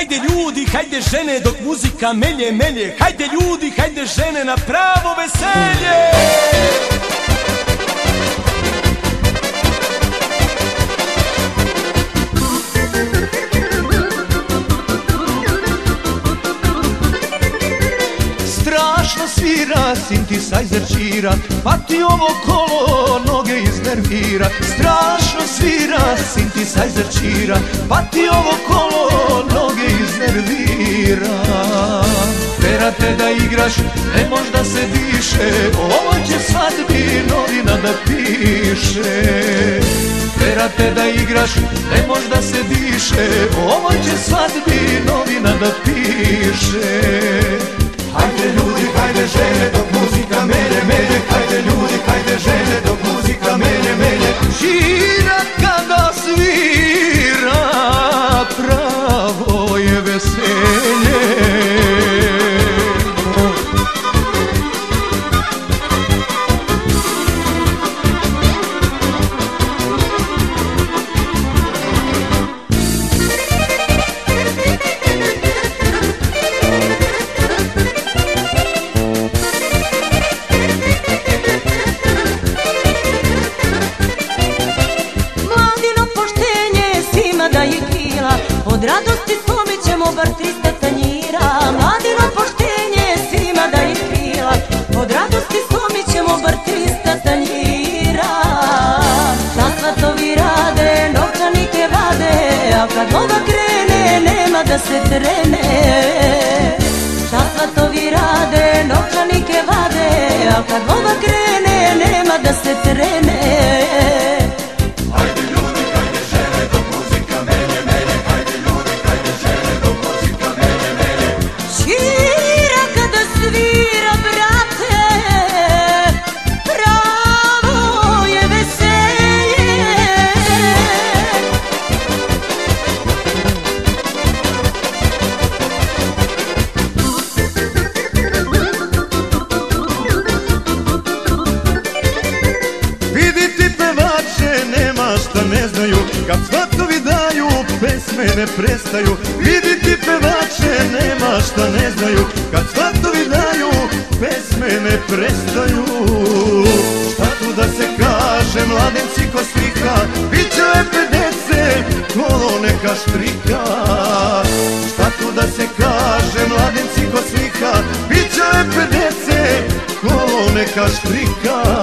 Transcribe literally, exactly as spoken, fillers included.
Hajde ljudi, hajde žene, dok muzika melje, melje. Hajde ljudi, hajde žene, na pravo veselje. Strašno svira, synthesizer čira, pa ti ovo kolo noge iznervira. Strašno svira, synthesizer čira, pa ti ovo kolo noge iznervira. Tera te da igraš, ne možda se diše, ovo će svadbi novina da piše. Tera te da igraš, ne možda se diše, ovo će svadbi novina da piše. Hajde ljudi, hajde žene, dok muzika melje, melje. Hajde ljudi, hajde žene, dok muzika melje, melje. Čira kada svira, pravo je veselje. Od radosti slomit ćemo bar trista tanjira. Mladino poštenje svima da ih krila. Od radosti slomit ćemo bar trista tanjira. Šta svatovi rade, novčanike vade, a kad voda krene, nema da se trene. Šta svatovi rade, novčanike vade, a kad voda krene, nema da se trene. Kad svatovi daju, pesme ne prestaju. Vidi ti pevače, nema šta ne znaju. Kad svatovi daju, pesme ne prestaju. Šta tu da se kaže, mladenci ko slika, biće lepe dece, kolo neka štrika. Šta tu da se kaže, mladenci ko slika, biće lepe dece, kolo neka štrika.